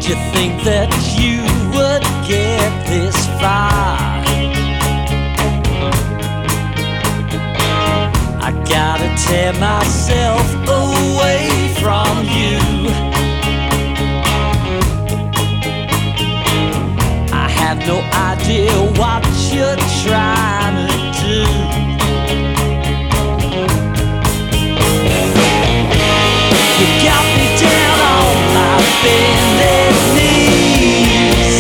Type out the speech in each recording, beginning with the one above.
you think that you would get this far? I gotta tear myself away from you. I have no idea what you're trying to do. You got me down on my bended knees.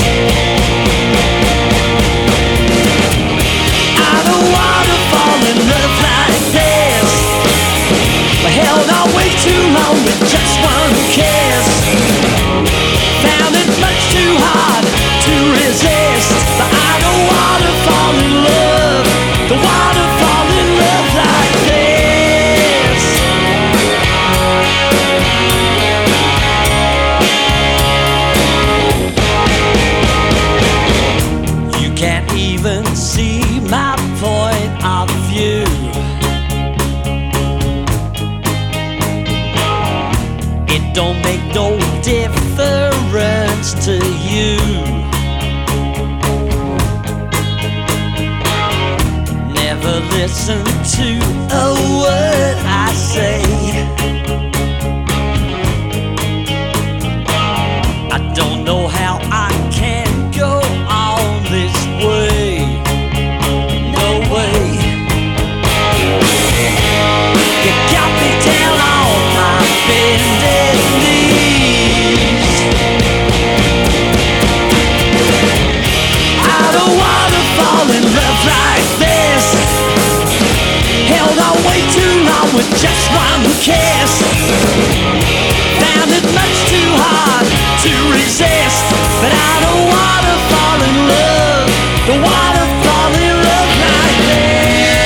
I don't wanna fall in love like this. We held on way too long with just one kiss. Found it much too hard to resist, but I don't wanna fall in love. Don't wanna fall in love like this. You can't even see my point of view. It don't make no difference to you. Never listen to a word I say. I don't know how I can go on this way. No way. You got me down on my bended knees. I don't wanna fall in love like this. Held on way too long with just one kiss. Found it much too hard to resist, but I don't wanna fall in love. Don't wanna fall in love like this.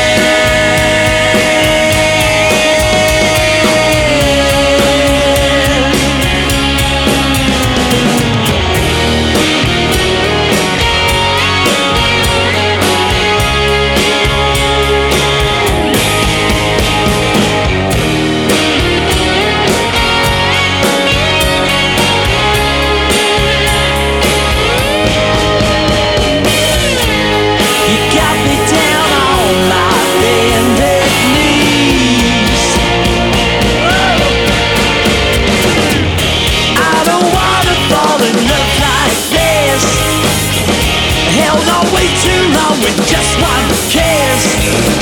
You got me down on my bended knees. I don't wanna fall in love like this. Held on way too long with just one kiss.